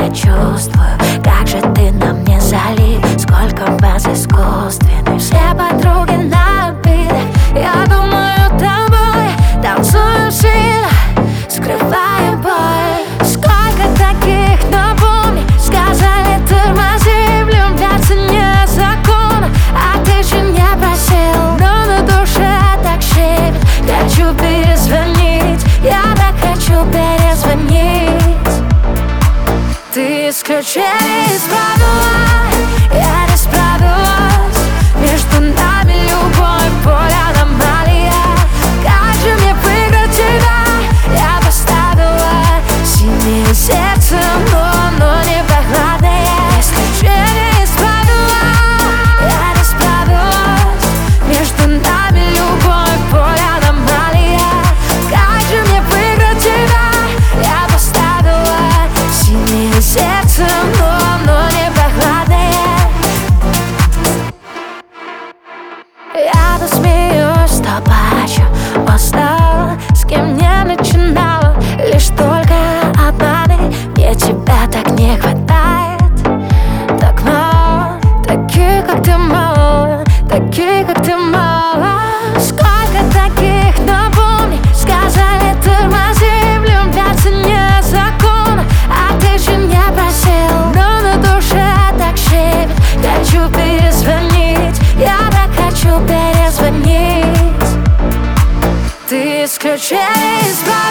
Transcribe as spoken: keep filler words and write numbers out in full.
чувствую, как же ты на мне залит. Сколько баз искусственных, все подруги набиты. Я думаю тобой, танцую сильно, скрывая боль. Сколько таких, напомни, сказали тормози. Влюбляться не закон, а ты же не просил. Но на душе так щемит, хочу перезвонить. Я так хочу перезвонить. Ты исключение исправила, я не справилась. Между нами любовь, боль, аномалия. Как же мне выиграть тебя? Я поставила синее сердце, но, но не прохладное. Исключение исправила, я не справилась. Между нами любовь, боль, аномалия. Как же мне выиграть тебя? Я поставила синее сердце, но, но не прохладное. Я смеюсь, что плачу, устала, с кем не начинала. Лишь только однажды мне тебя так не хватает. Так мало, таких как ты мало, таких как ты мало. Сколько таких, напомни, сказали тормози. Влюбляться не закон, а ты же не просил. Но на душе так щемит, хочу перезвонить. Я так хочу перезвонить. Ты исключение из